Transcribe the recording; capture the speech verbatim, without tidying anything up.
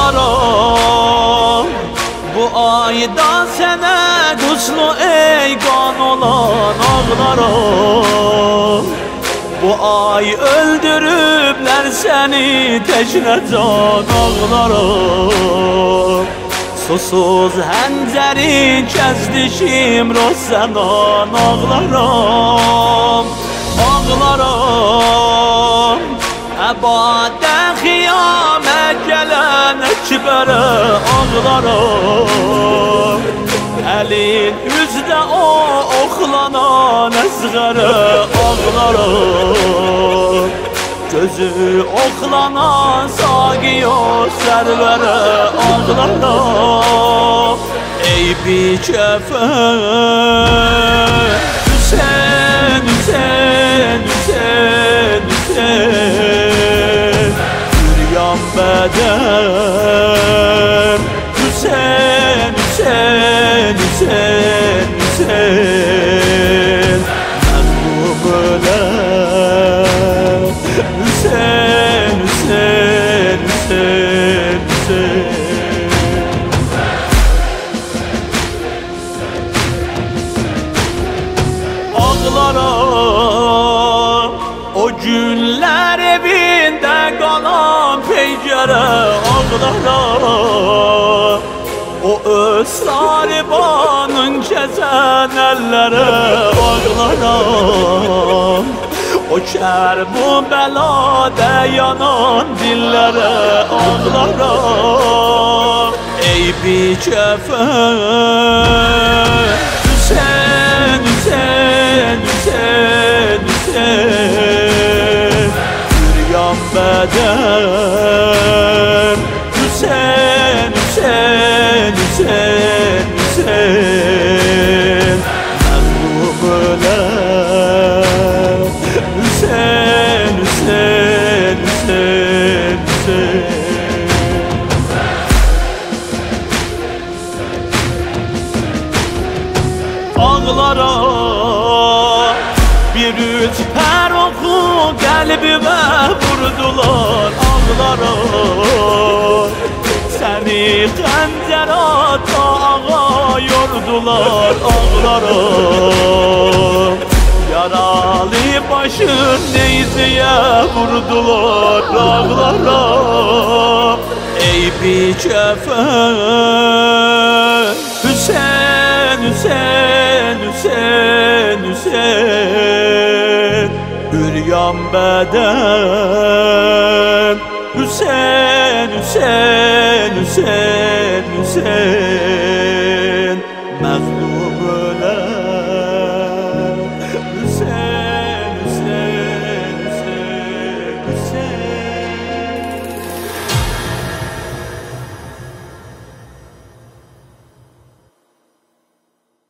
Ağlarım bu ayda sene kuşlu eygan olan ağlarım. Bu ay öldürüpler seni teşne can ağlarım. Susuz həncəri kəzdişim rozənan ağlarım. Ağlarım əbadə xiyamə gələn əkbərə ağlarım. Əlin üzdə o oxlanan əzğərə ağlarım. Gözü oxlanan Saqiyo sərvərə ağlarım. Ey bikəfən Hüseyn, Hüseyn, Hüseyn, Hüseyn, Yüryan bədəm Hüseyn, Hüseyn, Hüseyn, Hüseyn, məzlum öləm Hüseyn, Hüseyn, Hüseyn, Hüseyn. Ağlarım o günlər evində qalan peygərə ağlarım. O öz saribanın kəsən əllərə ağlarım. O kər bu bəlada yanan dillərə ağlarım. Ey bikəfən Hüseyn, Hüseyn, Hüseyn, Hüseyn, Yüryan bədəm Hüseyn, Hüseyn, Hüseyn, Hüseyn, məzlum öləm Hüseyn, Hüseyn, Hüseyn, Hüseyn. Ağlara bir üç per oku qəlbimə vurdular ağlara. Səni xəncər ata ağa yordular ağlara. Yaralı başın neyziyə vurdular ağlara. Ey bikəfən Hüseyn, Hüseyn, Hüseyn, Hüseyn, Üryan bədəm Hüseyn, Hüseyn, Hüseyn, Hüseyn.